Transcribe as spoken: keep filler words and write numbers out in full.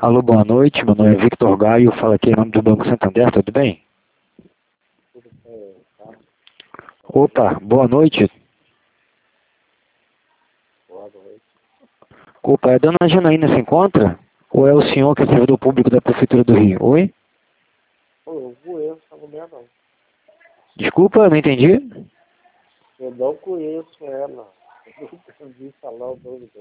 Alô, boa noite. Meu nome é Victor Gaio. Fala aqui em nome do Banco Santander, tudo bem? Tudo bem, tá? Opa, boa noite. Boa noite. Opa, é a dona Janaína se encontra? Ou é o senhor que é servidor público da Prefeitura do Rio? Oi? Pô, eu conheço essa mulher, não. Desculpa, não entendi. Eu não conheço ela. Eu nunca vi falar o nome dela.